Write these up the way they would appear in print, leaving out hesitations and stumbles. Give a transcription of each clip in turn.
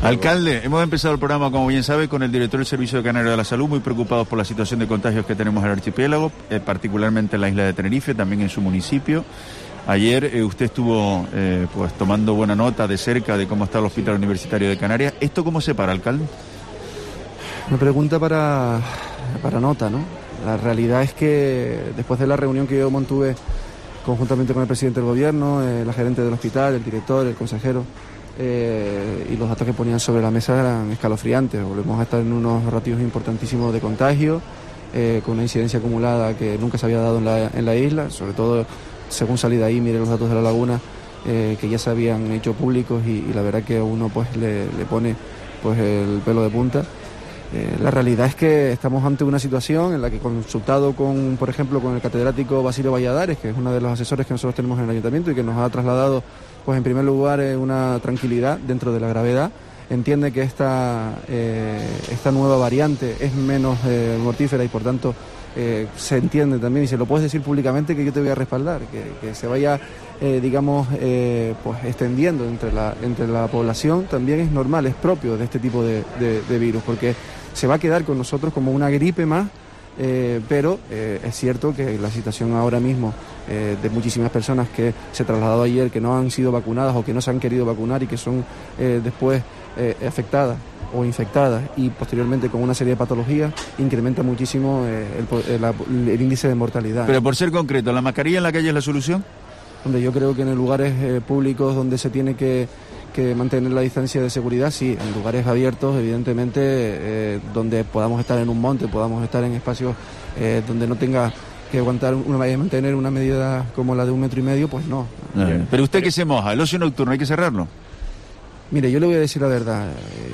Alcalde, hemos empezado el programa, como bien sabe, con el director del Servicio Canario de la Salud, muy preocupados por la situación de contagios que tenemos en el archipiélago, particularmente en la isla de Tenerife, también en su municipio. Ayer usted estuvo pues tomando buena nota de cerca de cómo está el Hospital Universitario de Canarias. ¿Esto cómo se para, alcalde? Una pregunta para nota, ¿no? La realidad es que después de la reunión que yo mantuve conjuntamente con el presidente del gobierno, la gerente del hospital, el director, el consejero, y los datos que ponían sobre la mesa eran escalofriantes. Volvemos a estar en unos ratios importantísimos de contagio, con una incidencia acumulada que nunca se había dado en la isla, sobre todo según salí de ahí, mire los datos de la laguna, que ya se habían hecho públicos y la verdad que a uno pues le pone pues el pelo de punta. La realidad es que estamos ante una situación en la que, consultado con, por ejemplo, con el catedrático Basilio Valladares, que es uno de los asesores que nosotros tenemos en el ayuntamiento y que nos ha trasladado, pues en primer lugar, una tranquilidad dentro de la gravedad, entiende que esta nueva variante es menos mortífera y por tanto se entiende también, y se lo puedes decir públicamente, que yo te voy a respaldar, que se vaya pues extendiendo entre la población. También es normal, es propio de este tipo de virus, porque se va a quedar con nosotros como una gripe más, pero es cierto que la situación ahora mismo de muchísimas personas que se trasladó ayer, que no han sido vacunadas o que no se han querido vacunar y que son después afectadas o infectadas y posteriormente con una serie de patologías, incrementa muchísimo el índice de mortalidad. Pero por ser concreto, ¿la mascarilla en la calle es la solución? Donde yo creo que en lugares públicos donde se tiene que mantener la distancia de seguridad, sí. En lugares abiertos, evidentemente, donde podamos estar en un monte, podamos estar en espacios donde no tenga que mantener una medida como la de 1,5 metros, pues no. Pero usted que se moja, el ocio nocturno hay que cerrarlo. Mire, yo le voy a decir la verdad.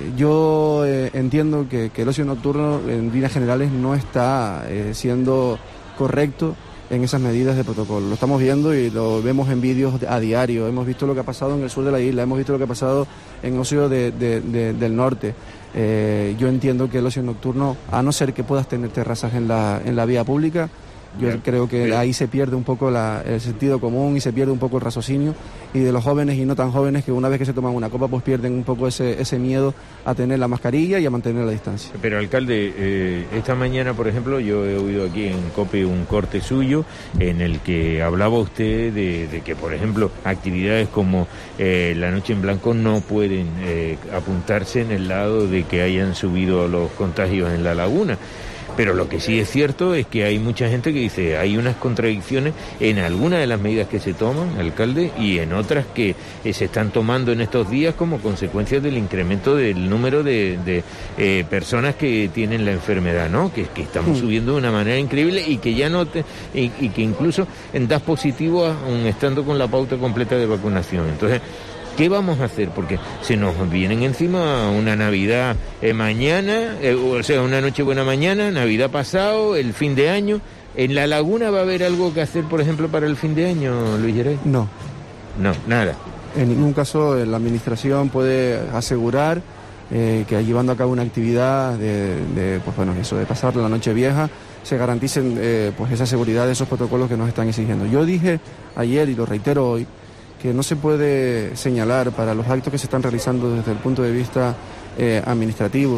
Yo entiendo que el ocio nocturno en líneas generales no está siendo correcto en esas medidas de protocolo. Lo estamos viendo y lo vemos en vídeos a diario. Hemos visto lo que ha pasado en el sur de la isla, hemos visto lo que ha pasado en ocio del norte. Yo entiendo que el ocio nocturno, a no ser que puedas tener terrazas en la vía pública, yo creo que ahí se pierde un poco el sentido común y se pierde un poco el raciocinio, y de los jóvenes y no tan jóvenes que una vez que se toman una copa pues pierden un poco ese miedo a tener la mascarilla y a mantener la distancia. Pero alcalde, esta mañana por ejemplo yo he oído aquí en COPE un corte suyo en el que hablaba usted de que por ejemplo actividades como la Noche en Blanco no pueden apuntarse en el lado de que hayan subido los contagios en la laguna. Pero lo que sí es cierto es que hay mucha gente que dice hay unas contradicciones en algunas de las medidas que se toman, alcalde, y en otras que se están tomando en estos días como consecuencia del incremento del número de personas que tienen la enfermedad, ¿no? Que estamos subiendo de una manera increíble y que ya y que incluso das positivo aún estando con la pauta completa de vacunación. Entonces, ¿qué vamos a hacer? Porque se nos vienen encima una Navidad mañana, o sea, una Nochebuena mañana, Navidad pasado, el fin de año. ¿En la laguna va a haber algo que hacer, por ejemplo, para el fin de año, Luis Geray? No. No, nada. En ningún caso la administración puede asegurar que llevando a cabo una actividad pues bueno, eso de pasar la noche vieja, se garanticen pues esa seguridad de esos protocolos que nos están exigiendo. Yo dije ayer y lo reitero hoy, que no se puede señalar para los actos que se están realizando desde el punto de vista administrativo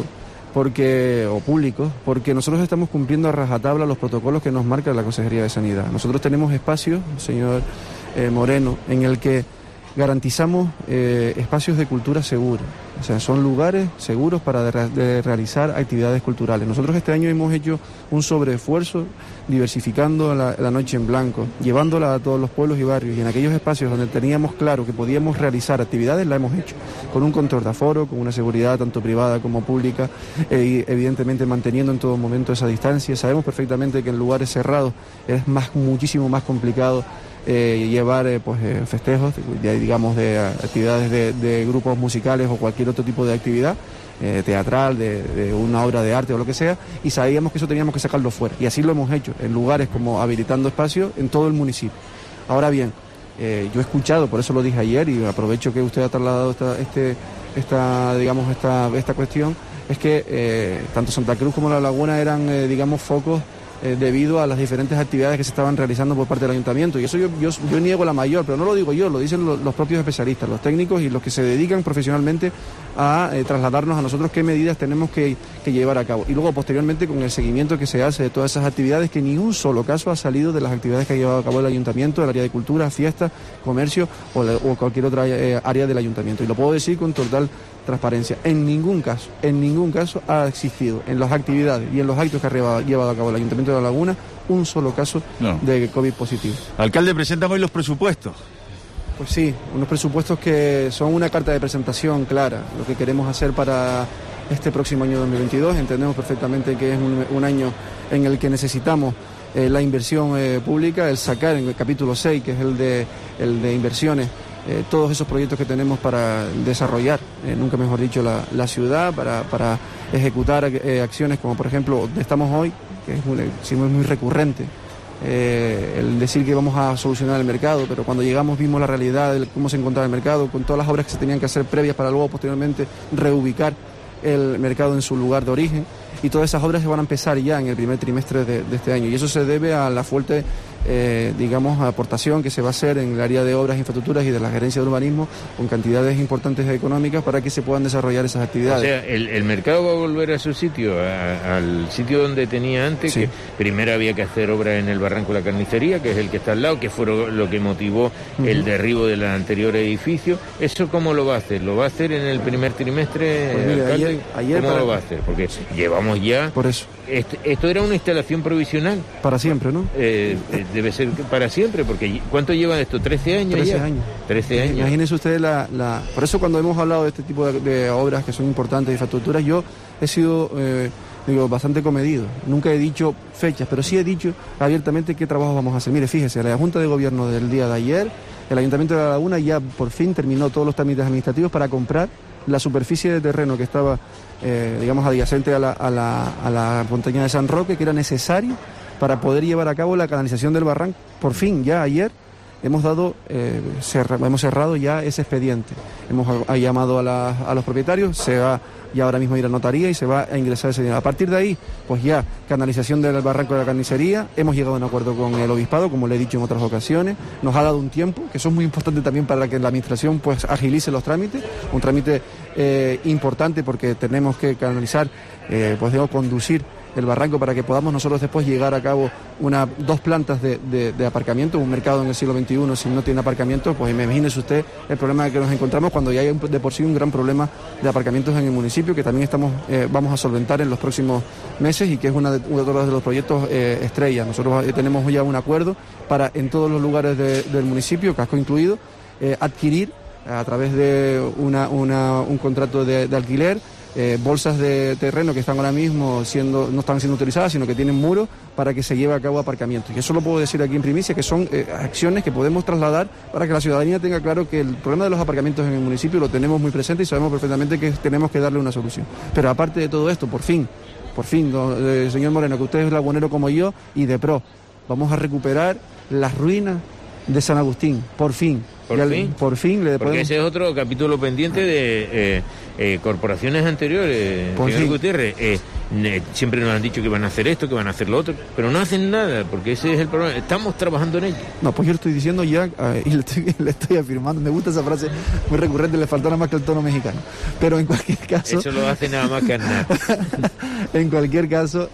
o público, porque nosotros estamos cumpliendo a rajatabla los protocolos que nos marca la Consejería de Sanidad. Nosotros tenemos espacios, señor Moreno, en el que garantizamos espacios de cultura seguros, o sea, son lugares seguros para realizar actividades culturales. Nosotros este año hemos hecho un sobreesfuerzo diversificando la Noche en Blanco, llevándola a todos los pueblos y barrios, y en aquellos espacios donde teníamos claro que podíamos realizar actividades, la hemos hecho, con un control de aforo, con una seguridad tanto privada como pública, y evidentemente manteniendo en todo momento esa distancia. Sabemos perfectamente que en lugares cerrados es muchísimo más complicado llevar festejos, digamos, de actividades de grupos musicales o cualquier otro tipo de actividad teatral, de una obra de arte o lo que sea, y sabíamos que eso teníamos que sacarlo fuera, y así lo hemos hecho en lugares como habilitando espacios en todo el municipio. Ahora bien, yo he escuchado, por eso lo dije ayer y aprovecho que usted ha trasladado esta cuestión, es que tanto Santa Cruz como La Laguna eran digamos focos debido a las diferentes actividades que se estaban realizando por parte del ayuntamiento. Y eso yo niego la mayor, pero no lo digo yo, lo dicen los propios especialistas, los técnicos y los que se dedican profesionalmente a trasladarnos a nosotros qué medidas tenemos que llevar a cabo. Y luego, posteriormente, con el seguimiento que se hace de todas esas actividades, que ni un solo caso ha salido de las actividades que ha llevado a cabo el ayuntamiento, el área de cultura, fiestas, comercio o cualquier otra área del ayuntamiento. Y lo puedo decir con total transparencia. En ningún caso ha existido en las actividades y en los actos que ha llevado a cabo el Ayuntamiento de La Laguna un solo caso de COVID positivo. Alcalde, presentan hoy los presupuestos. Pues sí, unos presupuestos que son una carta de presentación clara, lo que queremos hacer para este próximo año 2022. Entendemos perfectamente que es un año en el que necesitamos la inversión pública, el sacar en el capítulo 6, que es el de inversiones, todos esos proyectos que tenemos para desarrollar, nunca mejor dicho, la ciudad, para ejecutar acciones como, por ejemplo, donde estamos hoy, que es muy recurrente, el decir que vamos a solucionar el mercado, pero cuando llegamos vimos la realidad de cómo se encontraba el mercado, con todas las obras que se tenían que hacer previas para luego posteriormente reubicar el mercado en su lugar de origen, y todas esas obras se van a empezar ya en el primer trimestre de este año, y eso se debe a la fuerte aportación que se va a hacer en el área de obras, infraestructuras y de la gerencia de urbanismo, con cantidades importantes económicas para que se puedan desarrollar esas actividades. O sea, el mercado va a volver a su sitio, al sitio donde tenía antes, sí. Que primero había que hacer obras en el Barranco de la Carnicería, que es el que está al lado, que fue lo que motivó el derribo del anterior edificio. ¿Eso cómo lo va a hacer? ¿Lo va a hacer en el primer trimestre, pues mire, alcalde? ¿Cómo lo va a hacer? Porque llevamos ya... Por eso. Esto era una instalación provisional. Para siempre, ¿no? Debe ser para siempre, porque ¿cuánto llevan esto? ¿13 años 13 ya? años. 13 años. Imagínense ustedes Por eso cuando hemos hablado de este tipo de obras que son importantes, de infraestructuras, yo he sido bastante comedido. Nunca he dicho fechas, pero sí he dicho abiertamente qué trabajos vamos a hacer. Mire, fíjese, la Junta de Gobierno del día de ayer, el Ayuntamiento de La Laguna ya por fin terminó todos los trámites administrativos para comprar la superficie de terreno que estaba, adyacente a la montaña de San Roque, que era necesario para poder llevar a cabo la canalización del barranco. Por fin, ya ayer hemos cerrado ya ese expediente. Hemos llamado a los propietarios, se va ya ahora mismo a ir a notaría y se va a ingresar ese dinero. A partir de ahí, pues ya, canalización del barranco de la Carnicería, hemos llegado a un acuerdo con el Obispado, como le he dicho en otras ocasiones, nos ha dado un tiempo, que eso es muy importante también para que la Administración pues agilice los trámites, un trámite importante porque tenemos que canalizar, conducir el barranco para que podamos nosotros después llegar a cabo dos plantas de aparcamiento, un mercado en el siglo XXI si no tiene aparcamiento, pues imagínese usted el problema que nos encontramos cuando ya hay de por sí un gran problema de aparcamientos en el municipio que también vamos a solventar en los próximos meses y que es uno de los proyectos estrella. Nosotros tenemos ya un acuerdo para en todos los lugares del municipio, casco incluido, adquirir a través de un contrato de alquiler bolsas de terreno que están ahora mismo no están siendo utilizadas, sino que tienen muros para que se lleve a cabo aparcamientos. Y eso lo puedo decir aquí en primicia, que son acciones que podemos trasladar para que la ciudadanía tenga claro que el problema de los aparcamientos en el municipio lo tenemos muy presente y sabemos perfectamente que tenemos que darle una solución. Pero aparte de todo esto, por fin, señor Moreno, que usted es lagunero como yo y de pro, vamos a recuperar las ruinas de San Agustín, por fin. Por fin porque ese es otro capítulo pendiente de corporaciones anteriores, señor Gutiérrez. Siempre nos han dicho que van a hacer esto, que van a hacer lo otro, pero no hacen nada, porque ese es el problema. Estamos trabajando en ello. No, pues yo lo estoy diciendo ya y le estoy afirmando. Me gusta esa frase muy recurrente, le faltó nada más que el tono mexicano. Pero en cualquier caso... Eso lo hace nada más que nada. En cualquier caso,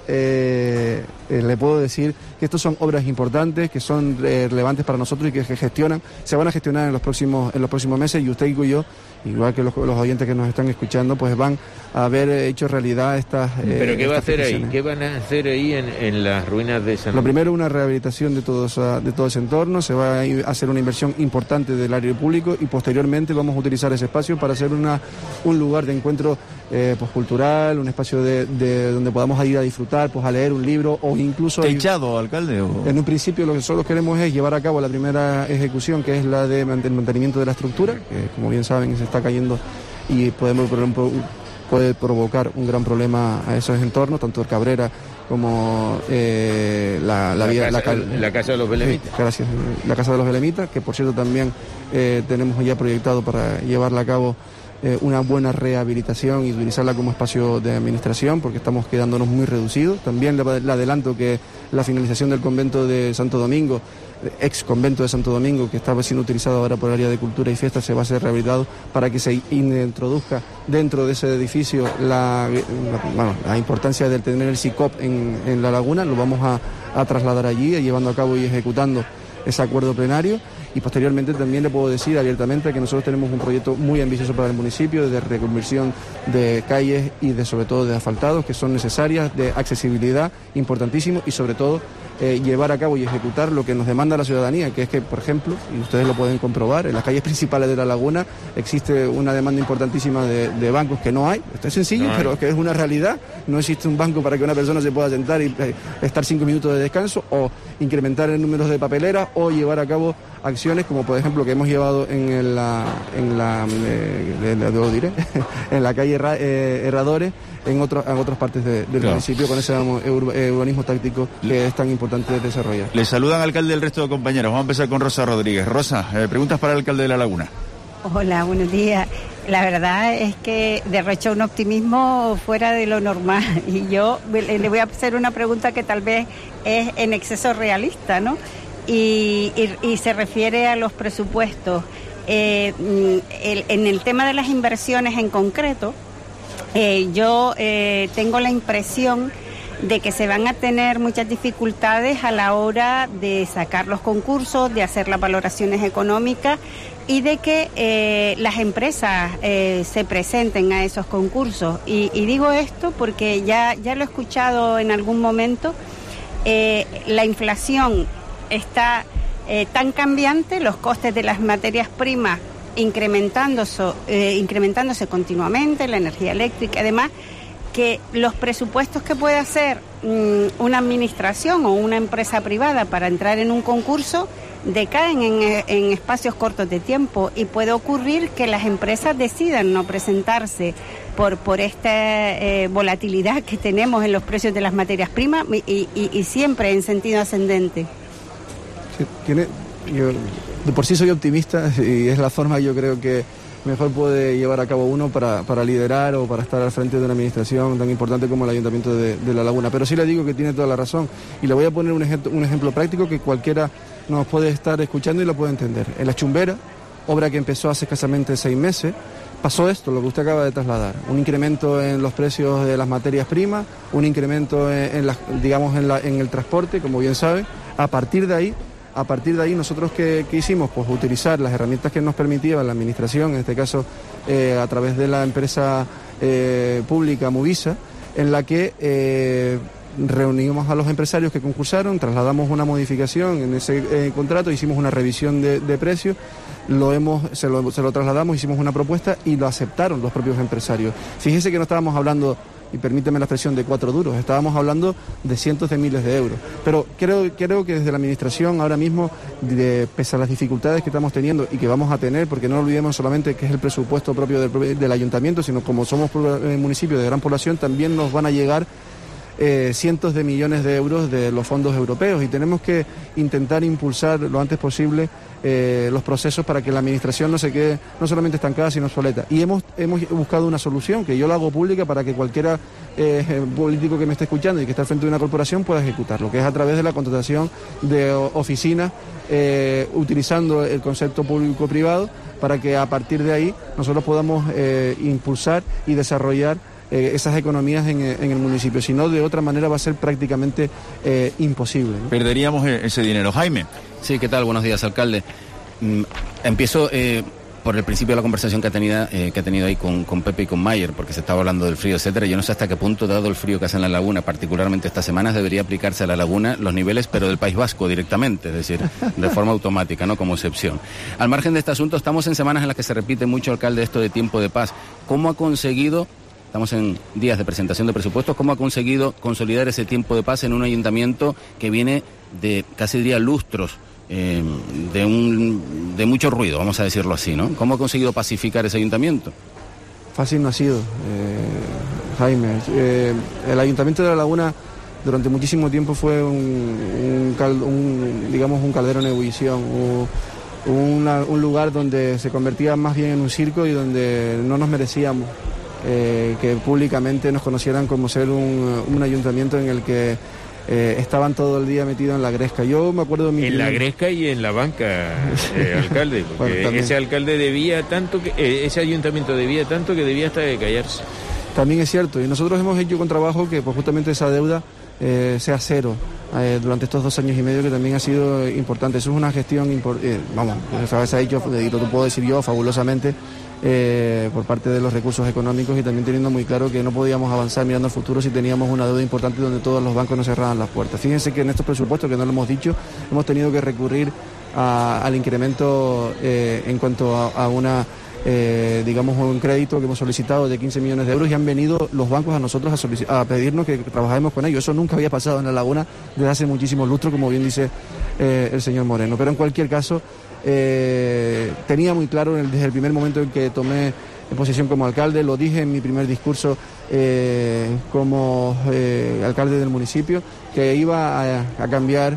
le puedo decir que estos son obras importantes, que son relevantes para nosotros y que se van a gestionar en los próximos meses, y usted y yo, igual que los oyentes que nos están escuchando, pues van a haber hecho realidad estas... ¿Pero qué va a hacer ahí? ¿Qué van a hacer ahí en las ruinas de San Luis? Lo primero, una rehabilitación de todo ese entorno, se va a hacer una inversión importante del área público y posteriormente vamos a utilizar ese espacio para hacer un lugar de encuentro cultural, un espacio de donde podamos ir a disfrutar, pues a leer un libro o incluso... ¿Techado, alcalde? En un principio lo que nosotros queremos es llevar a cabo la primera ejecución, que es la de mantenimiento de la estructura, que como bien saben se está cayendo y puede provocar un gran problema a esos entornos, tanto el Cabrera como la Casa de los Belemitas. Gracias, la Casa de los Belemitas, que por cierto también tenemos ya proyectado para llevarla a cabo una buena rehabilitación y utilizarla como espacio de administración, porque estamos quedándonos muy reducidos. También le adelanto que la finalización del convento de Santo Domingo, ex convento de Santo Domingo, que estaba siendo utilizado ahora por el área de cultura y fiestas, se va a ser rehabilitado para que se introduzca dentro de ese edificio la importancia de tener el SICOP en la laguna. Lo vamos a trasladar allí, llevando a cabo y ejecutando ese acuerdo plenario. Y posteriormente también le puedo decir abiertamente que nosotros tenemos un proyecto muy ambicioso para el municipio de reconversión de calles y sobre todo de asfaltados, que son necesarias, de accesibilidad, importantísimo, y sobre todo llevar a cabo y ejecutar lo que nos demanda la ciudadanía, que es que, por ejemplo, y ustedes lo pueden comprobar, en las calles principales de la laguna existe una demanda importantísima de bancos que no hay. Esto es sencillo, no, pero que es una realidad. No existe un banco para que una persona se pueda sentar y estar 5 minutos de descanso, o incrementar el número de papeleras, o llevar a cabo acciones como, por ejemplo, que hemos llevado en la calle Herradores, en otras partes del municipio, con ese urbanismo táctico que es tan importante desarrollar. Le saludan alcalde del resto de compañeros. Vamos a empezar con Rosa Rodríguez. Rosa, preguntas para el alcalde de La Laguna. Hola, buenos días. La verdad es que derrocha un optimismo fuera de lo normal, y yo le voy a hacer una pregunta que tal vez es en exceso realista, ¿no? Y se refiere a los presupuestos. En el tema de las inversiones en concreto, yo tengo la impresión de que se van a tener muchas dificultades a la hora de sacar los concursos, de hacer las valoraciones económicas y de que las empresas se presenten a esos concursos. Y digo esto porque ya lo he escuchado en algún momento, la inflación está tan cambiante, los costes de las materias primas incrementándose continuamente, la energía eléctrica, además, que los presupuestos que puede hacer una administración o una empresa privada para entrar en un concurso decaen en espacios cortos de tiempo, y puede ocurrir que las empresas decidan no presentarse por esta volatilidad que tenemos en los precios de las materias primas y siempre en sentido ascendente. Sí, yo de por sí soy optimista, y es la forma, yo creo, que mejor puede llevar a cabo uno para liderar o para estar al frente de una administración tan importante como el Ayuntamiento de La Laguna. Pero sí le digo que tiene toda la razón, y le voy a poner un ejemplo práctico que cualquiera nos puede estar escuchando y lo puede entender. En La Chumbera, obra que empezó hace escasamente 6 meses, pasó esto, lo que usted acaba de trasladar: un incremento en los precios de las materias primas, un incremento en el transporte, como bien sabe. A partir de ahí, nosotros ¿qué hicimos? Pues utilizar las herramientas que nos permitía la administración, en este caso a través de la empresa pública Movisa, en la que reunimos a los empresarios que concursaron, trasladamos una modificación en ese contrato, hicimos una revisión de precios, se lo trasladamos, hicimos una propuesta y lo aceptaron los propios empresarios. Fíjese que no estábamos hablando, y permíteme la expresión, de 4 duros, estábamos hablando de cientos de miles de euros. Pero creo que desde la administración ahora mismo, pese a las dificultades que estamos teniendo y que vamos a tener, porque no olvidemos solamente que es el presupuesto propio del ayuntamiento, sino como somos municipio de gran población, también nos van a llegar cientos de millones de euros de los fondos europeos, y tenemos que intentar impulsar lo antes posible los procesos para que la administración no se quede no solamente estancada, sino obsoleta. Y hemos buscado una solución que yo la hago pública para que cualquiera político que me esté escuchando y que esté al frente de una corporación pueda ejecutarlo, que es a través de la contratación de oficinas utilizando el concepto público-privado, para que a partir de ahí nosotros podamos impulsar y desarrollar esas economías en el municipio. Si no, de otra manera va a ser prácticamente imposible, ¿no? Perderíamos ese dinero. Jaime. Sí, ¿qué tal? Buenos días, alcalde. Empiezo por el principio de la conversación que ha tenido ahí con Pepe y con Mayer, porque se estaba hablando del frío, etcétera. Yo no sé hasta qué punto, dado el frío que hace en la laguna, particularmente estas semanas, debería aplicarse a la laguna los niveles, pero del País Vasco directamente, es decir, de forma automática, no como excepción. Al margen de este asunto, estamos en semanas en las que se repite mucho, alcalde, esto de tiempo de paz. ¿Cómo ha conseguido, estamos en días de presentación de presupuestos, cómo ha conseguido consolidar ese tiempo de paz en un ayuntamiento que viene de, casi diría, lustros, de mucho ruido, vamos a decirlo así, ¿no? ¿Cómo ha conseguido pacificar ese ayuntamiento? Fácil no ha sido, Jaime. El Ayuntamiento de La Laguna durante muchísimo tiempo fue un caldero en ebullición. un lugar donde se convertía más bien en un circo y donde no nos merecíamos que públicamente nos conocieran como ser un ayuntamiento en el que estaban todo el día metidos en la gresca. Yo me acuerdo de la gresca y en la banca, alcalde, porque bueno, ese alcalde debía tanto, ese ayuntamiento debía tanto que debía hasta de callarse. También es cierto, y nosotros hemos hecho con trabajo que pues, justamente esa deuda sea cero durante estos 2 años y medio, que también ha sido importante. Eso es una gestión, se ha hecho, y lo puedo decir yo, fabulosamente, por parte de los recursos económicos, y también teniendo muy claro que no podíamos avanzar mirando al futuro si teníamos una deuda importante donde todos los bancos nos cerraban las puertas. Fíjense que en estos presupuestos, que no lo hemos dicho, hemos tenido que recurrir al incremento en cuanto a una... digamos un crédito que hemos solicitado de 15 millones de euros, y han venido los bancos a nosotros a pedirnos que trabajemos con ellos. Eso nunca había pasado en La Laguna desde hace muchísimos lustros, como bien dice el señor Moreno. Pero en cualquier caso, tenía muy claro desde el primer momento en que tomé posición como alcalde, lo dije en mi primer discurso como alcalde del municipio, que iba a cambiar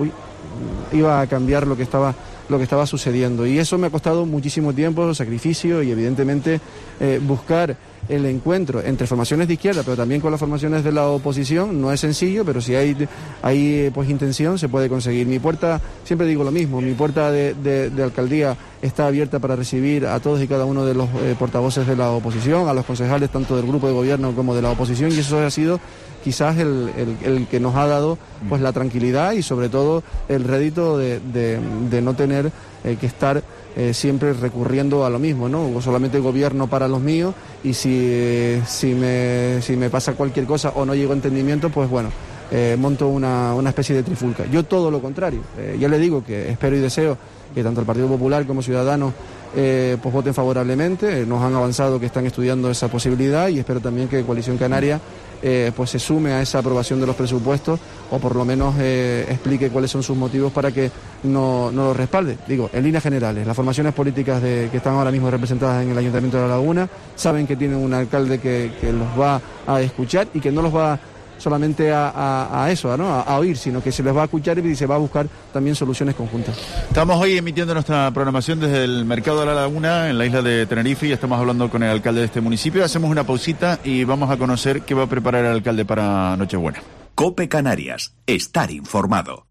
lo que estaba sucediendo, y eso me ha costado muchísimo tiempo, sacrificio, y evidentemente buscar el encuentro entre formaciones de izquierda pero también con las formaciones de la oposición no es sencillo, pero si hay pues intención se puede conseguir. Mi puerta, siempre digo lo mismo, mi puerta de alcaldía está abierta para recibir a todos y cada uno de los portavoces de la oposición, a los concejales tanto del grupo de gobierno como de la oposición, y eso ha sido quizás el que nos ha dado pues la tranquilidad y sobre todo el rédito de no tener que estar siempre recurriendo a lo mismo, ¿no? O solamente gobierno para los míos, y si me pasa cualquier cosa o no llego a entendimiento, pues bueno, monto una especie de trifulca. Yo todo lo contrario, ya le digo que espero y deseo que tanto el Partido Popular como Ciudadanos pues voten favorablemente. Nos han avanzado que están estudiando esa posibilidad, y espero también que Coalición Canaria pues se sume a esa aprobación de los presupuestos, o por lo menos explique cuáles son sus motivos para que no lo respalde. Digo, en líneas generales, las formaciones políticas que están ahora mismo representadas en el Ayuntamiento de La Laguna saben que tienen un alcalde que los va a escuchar, y que no los va solamente a eso, ¿no? a oír, sino que se les va a escuchar y se va a buscar también soluciones conjuntas. Estamos hoy emitiendo nuestra programación desde el Mercado de La Laguna, en la isla de Tenerife, y estamos hablando con el alcalde de este municipio. Hacemos una pausita y vamos a conocer qué va a preparar el alcalde para Nochebuena. COPE Canarias, estar informado.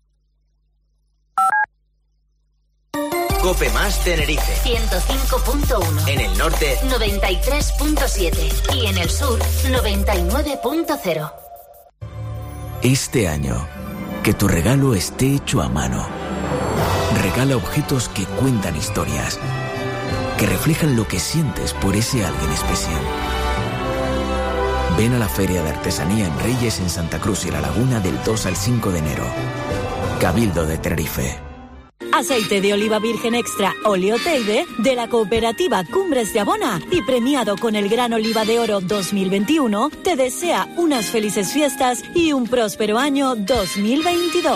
COPE más Tenerife 105.1, en el norte 93.7 y en el sur 99.0. Este año, que tu regalo esté hecho a mano. Regala objetos que cuentan historias, que reflejan lo que sientes por ese alguien especial. Ven a la Feria de Artesanía en Reyes en Santa Cruz y La Laguna del 2 al 5 de enero. Cabildo de Tenerife. Aceite de oliva virgen extra Oleo Teide de la cooperativa Cumbres de Abona y premiado con el Gran Oliva de Oro 2021 te desea unas felices fiestas y un próspero año 2022.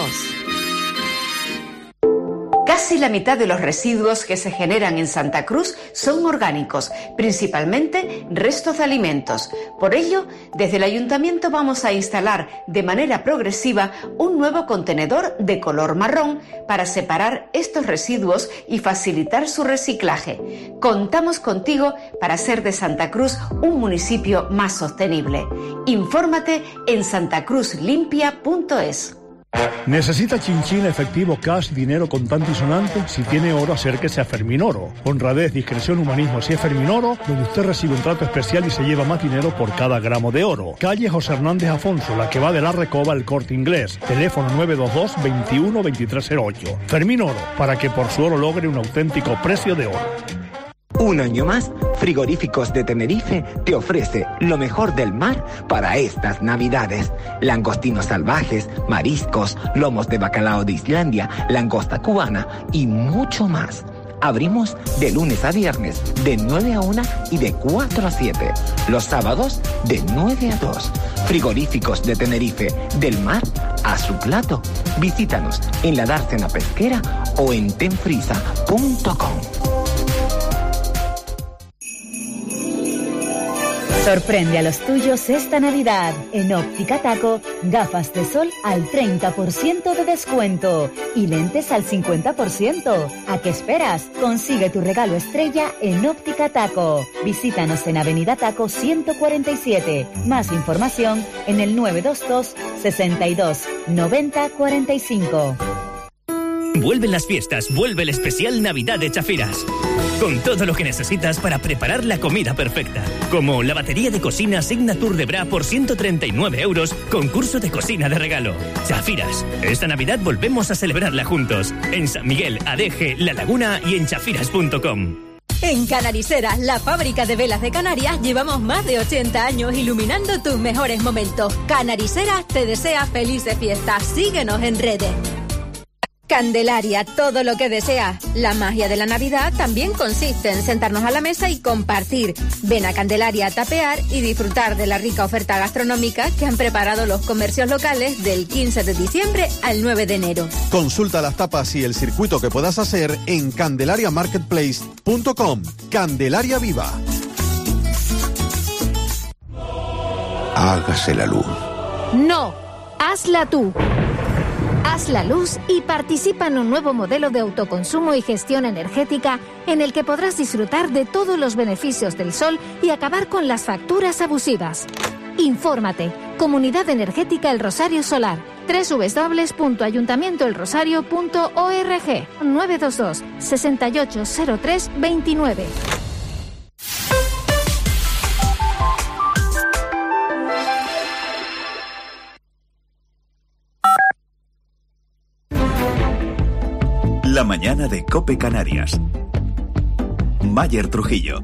Casi la mitad de los residuos que se generan en Santa Cruz son orgánicos, principalmente restos de alimentos. Por ello, desde el Ayuntamiento vamos a instalar de manera progresiva un nuevo contenedor de color marrón para separar estos residuos y facilitar su reciclaje. Contamos contigo para hacer de Santa Cruz un municipio más sostenible. Infórmate en santacruzlimpia.es. ¿Necesita chinchín, efectivo, cash, dinero contante y sonante? Si tiene oro, acérquese a Ferminoro. Honradez, discreción, humanismo. Si es Ferminoro, donde usted recibe un trato especial y se lleva más dinero por cada gramo de oro. Calle José Hernández Afonso, la que va de la Recoba al Corte Inglés. Teléfono 922 21 2308. Ferminoro, para que por su oro logre un auténtico precio de oro. Un año más, Frigoríficos de Tenerife te ofrece lo mejor del mar para estas Navidades. Langostinos salvajes, mariscos, lomos de bacalao de Islandia, langosta cubana y mucho más. Abrimos de lunes a viernes, de 9 a 1 y de 4 a 7. Los sábados, de 9 a 2. Frigoríficos de Tenerife, del mar a su plato. Visítanos en la Dársena Pesquera o en tenfrisa.com. Sorprende a los tuyos esta Navidad. En Óptica Taco, gafas de sol al 30% de descuento y lentes al 50%. ¿A qué esperas? Consigue tu regalo estrella en Óptica Taco. Visítanos en Avenida Taco 147. Más información en el 922 62 90 45. Vuelven las fiestas, vuelve el especial Navidad de Chafiras. Con todo lo que necesitas para preparar la comida perfecta. Como la batería de cocina Signature de Bra por 139 €, concurso de cocina de regalo. Chafiras. Esta Navidad volvemos a celebrarla juntos. En San Miguel, Adeje, La Laguna y en chafiras.com. En Canariseras, la fábrica de velas de Canarias, llevamos más de 80 años iluminando tus mejores momentos. Canariseras te desea felices fiestas. Síguenos en redes. Candelaria, todo lo que deseas. La magia de la Navidad también consiste en sentarnos a la mesa y compartir. Ven a Candelaria a tapear y disfrutar de la rica oferta gastronómica que han preparado los comercios locales del 15 de diciembre al 9 de enero. Consulta las tapas y el circuito que puedas hacer en candelariamarketplace.com. Candelaria Viva. Hágase la luz. No, hazla tú. Haz la luz y participa en un nuevo modelo de autoconsumo y gestión energética en el que podrás disfrutar de todos los beneficios del sol y acabar con las facturas abusivas. Infórmate. Comunidad Energética El Rosario Solar. www.ayuntamientoelrosario.org 922 6803 29. La mañana de COPE Canarias. Mayer Trujillo.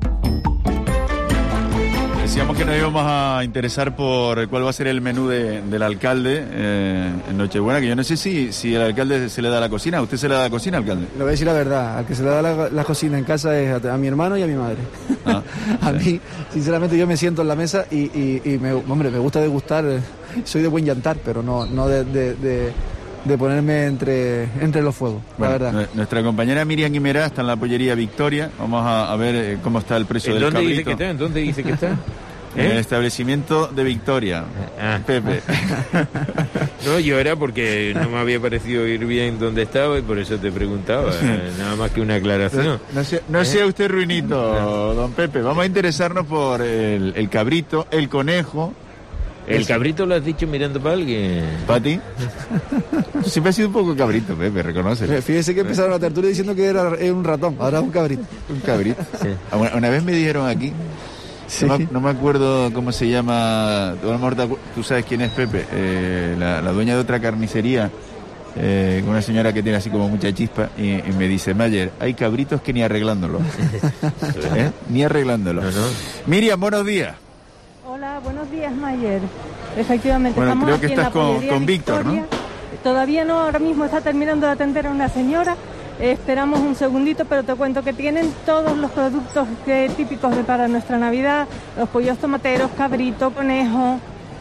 Decíamos que nos íbamos a interesar por cuál va a ser el menú del alcalde en Nochebuena, que yo no sé si el alcalde se le da la cocina. ¿A usted se le da la cocina, alcalde? Le voy a decir la verdad, al que se le da la cocina en casa es a mi hermano y a mi madre. A mí, sinceramente, yo me siento en la mesa y me gusta degustar, soy de buen yantar, pero no de ponerme entre los fuegos, bueno, la verdad. Nuestra compañera Miriam Guimerá está en la pollería Victoria. Vamos a ver cómo está el precio del cabrito. ¿En dónde dice que está? En el establecimiento de Victoria. Pepe. No, yo era porque no me había parecido ir bien donde estaba y por eso te preguntaba. Nada más que una aclaración. No sea usted ruinito, don Pepe. Vamos a interesarnos por el cabrito, el conejo. ¿El cabrito lo has dicho mirando para alguien? ¿Para ti? Siempre ha sido un poco cabrito, Pepe, reconoce. Fíjese que empezaron la tertulia diciendo que era un ratón, ahora es un cabrito. Un cabrito. Sí. Una vez me dijeron aquí, sí. No me acuerdo cómo se llama, a lo mejor tú sabes quién es, Pepe, la dueña de otra carnicería, una señora que tiene así como mucha chispa, y me dice, Mayer, hay cabritos que ni arreglándolo. Ni arreglándolo. No. Miriam, buenos días. Hola, buenos días, Mayer. Efectivamente, bueno, estamos creo que aquí estás con Víctor, ¿no? Todavía no, ahora mismo está terminando de atender a una señora. Esperamos un segundito, pero te cuento que tienen todos los productos típicos para nuestra Navidad. Los pollos tomateros, cabrito, conejo.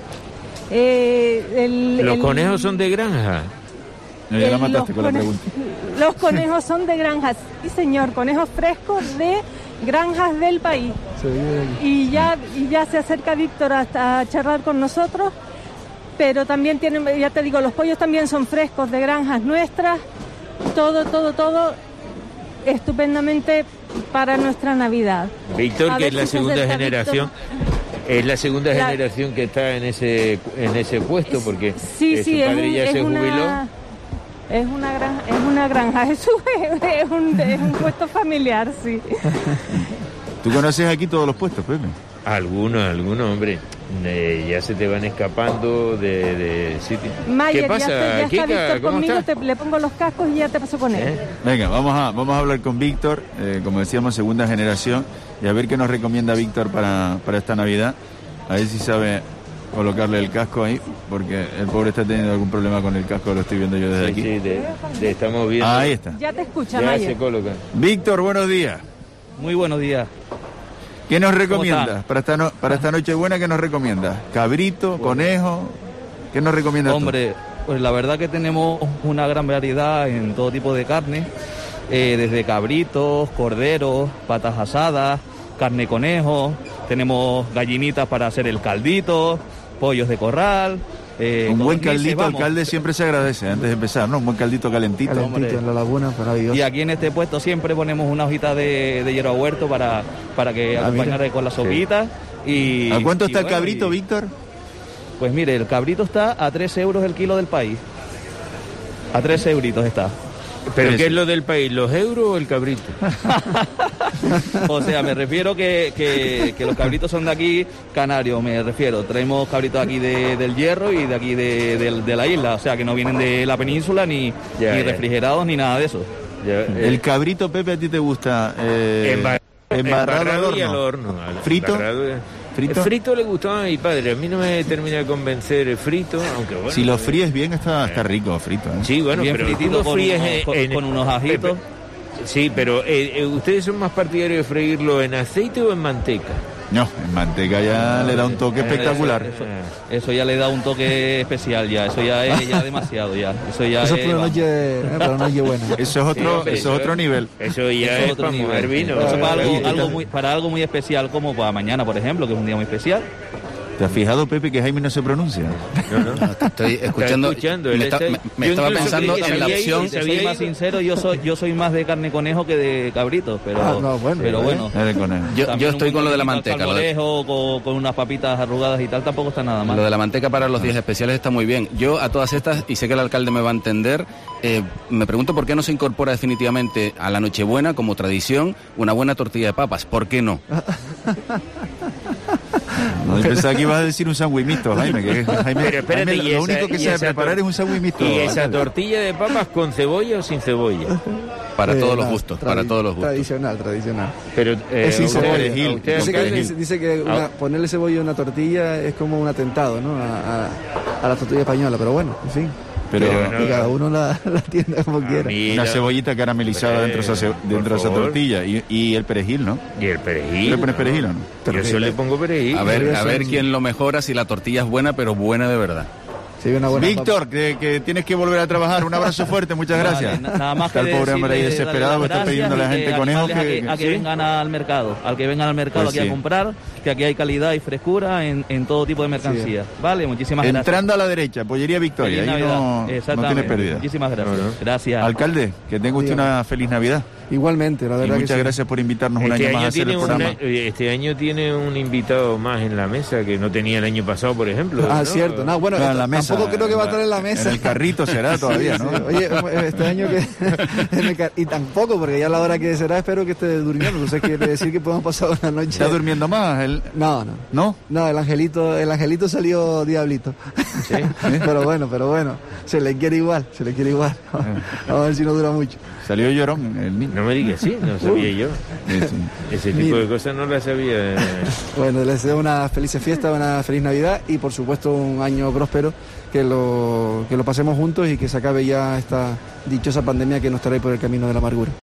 ¿Los conejos son de granja? No, ya la mataste con la pregunta. Los conejos son de granjas, sí señor, conejos frescos de granjas del país. Y ya se acerca Víctor a charlar con nosotros, pero también tienen, ya te digo, los pollos también son frescos de granjas nuestras, todo estupendamente para nuestra Navidad. Víctor, que es la segunda generación. Es la segunda generación que está en ese puesto, porque su padre ya se jubiló. Es una granja, es un puesto familiar, sí. ¿Tú conoces aquí todos los puestos, Pepe? Algunos, hombre. Ya se te van escapando de sitio. Mayer, ¿qué pasa? Ya está Víctor ¿Cómo conmigo, está? le pongo los cascos y ya te paso con él. Venga, vamos a hablar con Víctor, como decíamos, segunda generación, y a ver qué nos recomienda Víctor para esta Navidad. A ver si sabe colocarle el casco ahí, porque el pobre está teniendo algún problema con el casco, lo estoy viendo yo desde aquí. Sí, estamos viendo. Ahí está. Ya te escucha, ya Mayer. se coloca. Víctor, buenos días. Muy buenos días. ¿Qué nos recomiendas para esta Nochebuena? ¿Qué nos recomiendas? ¿Cabrito, conejo? ¿Qué nos recomiendas? Hombre, pues la verdad que tenemos una gran variedad en todo tipo de carne, desde cabritos, corderos, patas asadas, carne de conejo, tenemos gallinitas para hacer el caldito, pollos de corral. Un buen caldito, alcalde, siempre se agradece antes de empezar, ¿no? Un buen caldito calentito. Calentito en la laguna, maravilloso. Y aquí en este puesto siempre ponemos una hojita de hierba huerto para que acompañar con la sopita. Sí. ¿A cuánto está el cabrito, Víctor? Pues mire, el cabrito está a 3 euros el kilo del país. A 3 euritos está. ¿Pero qué es lo del país? ¿Los euros o el cabrito? O sea, me refiero que los cabritos son de aquí, canarios, me refiero. Traemos cabritos aquí del Hierro y de aquí de la isla. O sea, que no vienen de la península ni refrigerados ni nada de eso. El cabrito, Pepe, ¿a ti te gusta? Embarrado y al horno. ¿Frito? El frito le gustaba a mi padre, a mí no me termina de convencer el frito, aunque bueno. Si lo fríes bien está rico frito, ¿eh? Sí, bueno, bien pero fritito tú lo fríes con unos ajitos. Sí, pero ¿ustedes son más partidarios de freírlo en aceite o en manteca? No, en manteca ya le da un toque espectacular. Eso ya le da un toque especial ya, eso ya es demasiado ya. Eso es para una noche buena. Eso es otro nivel. Eso ya es otro nivel. Vino. Eso para algo muy especial como para mañana, por ejemplo, que es un día muy especial. ¿Te has fijado, Pepe, que Jaime no se pronuncia? No, te estoy escuchando. Me estaba pensando en la opción. Si soy más sincero, yo soy más de carne conejo que de cabrito, pero bueno. Yo estoy con lo de la manteca. Con unas papitas arrugadas y tal, tampoco está nada mal. Lo de la manteca para los días especiales está muy bien. Yo a todas estas, y sé que el alcalde me va a entender, me pregunto por qué no se incorpora definitivamente a la Nochebuena como tradición una buena tortilla de papas. ¿Por qué no? No, yo pensaba que ibas a decir un sándwich mixto, Jaime. Pero espérate, lo único que sabe preparar es un sándwich mixto. ¿Y esa tortilla de papas con cebolla o sin cebolla? Para todos los gustos, para todos los gustos. Tradicional. Pero es sin cebolla. Dice que ponerle cebolla a una tortilla es como un atentado, ¿no? A la tortilla española, pero bueno, en fin. Pero cada uno la tienda como quiera. Una cebollita caramelizada dentro de esa tortilla y el perejil, ¿no? Y el perejil. ¿Le pones perejil o no? Yo le pongo perejil. A ver quién lo mejora, si la tortilla es buena, pero buena de verdad. Sí, una buena Víctor, que tienes que volver a trabajar. Un abrazo fuerte, muchas gracias. Nada más que el pobre hombre ahí desesperado, está pidiendo a la gente conejos a que vengan al mercado, pues aquí a comprar, que aquí hay calidad y frescura en todo tipo de mercancías. Vale, muchísimas gracias. Entrando a la derecha, Pollería Victoria, ahí no tiene pérdida. Muchísimas gracias. Gracias. Alcalde, que tenga usted una feliz Navidad. Igualmente, la verdad. Muchas gracias por invitarnos un año más a hacer el programa. Este año tiene un invitado más en la mesa que no tenía el año pasado, por ejemplo. Cierto. No, bueno, en la mesa, tampoco creo que va a estar en la mesa. En el carrito será todavía, ¿no? Oye, este año y tampoco, porque ya a la hora que será espero que esté durmiendo. Entonces quiere decir que podemos pasar una noche. ¿Está durmiendo más? No, el angelito salió diablito. ¿Sí? Pero bueno, se le quiere igual. Vamos a ver si no dura mucho. Salió llorón el niño. No me digas, sí, no sabía yo. Ese tipo de cosas no las sabía. Bueno, les deseo una feliz fiesta, una feliz Navidad y por supuesto un año próspero, que lo pasemos juntos y que se acabe ya esta dichosa pandemia que nos trae por el camino de la amargura.